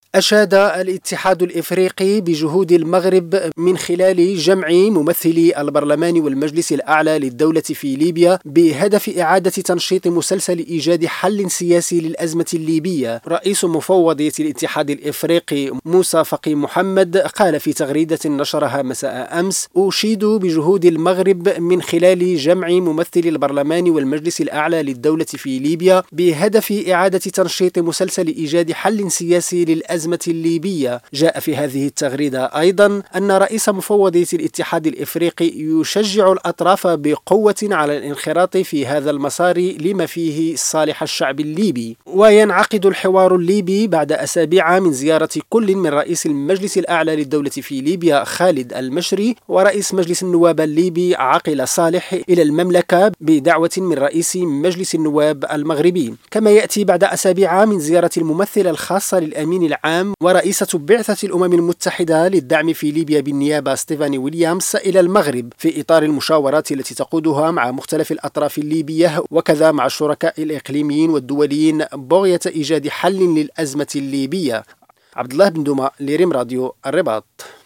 أشاد الاتحاد الإفريقي بجهود المغرب من خلال جمع ممثلي البرلمان والمجلس الأعلى للدولة في ليبيا بهدف إعادة تنشيط مسلسل إيجاد حل سياسي للأزمة الليبية. رئيس مفوضية الاتحاد الإفريقي موسى فقي محمد قال في تغريدة نشرها مساء أمس: أشيد بجهود المغرب من خلال جمع ممثلي البرلمان والمجلس الأعلى للدولة في ليبيا بهدف إعادة تنشيط مسلسل إيجاد حل سياسي للأزمة الليبية. جاء في هذه التغريدة أيضا أن رئيس مفوضية الاتحاد الإفريقي يشجع الأطراف بقوة على الانخراط في هذا المسار لما فيه صالح الشعب الليبي. وينعقد الحوار الليبي بعد أسابيع من زيارة كل من رئيس المجلس الأعلى للدولة في ليبيا خالد المشري ورئيس مجلس النواب الليبي عاقل صالح إلى المملكة بدعوة من رئيس مجلس النواب المغربي. كما يأتي بعد أسابيع من زيارة الممثلة الخاصة للأمين العام ورئيسة بعثة الأمم المتحدة للدعم في ليبيا بالنيابة ستيفاني ويليامز إلى المغرب في إطار المشاورات التي تقودها مع مختلف الأطراف الليبية وكذا مع الشركاء الإقليميين والدوليين بغية إيجاد حل للأزمة الليبية. عبد الله بن دوما، لريم راديو الرباط.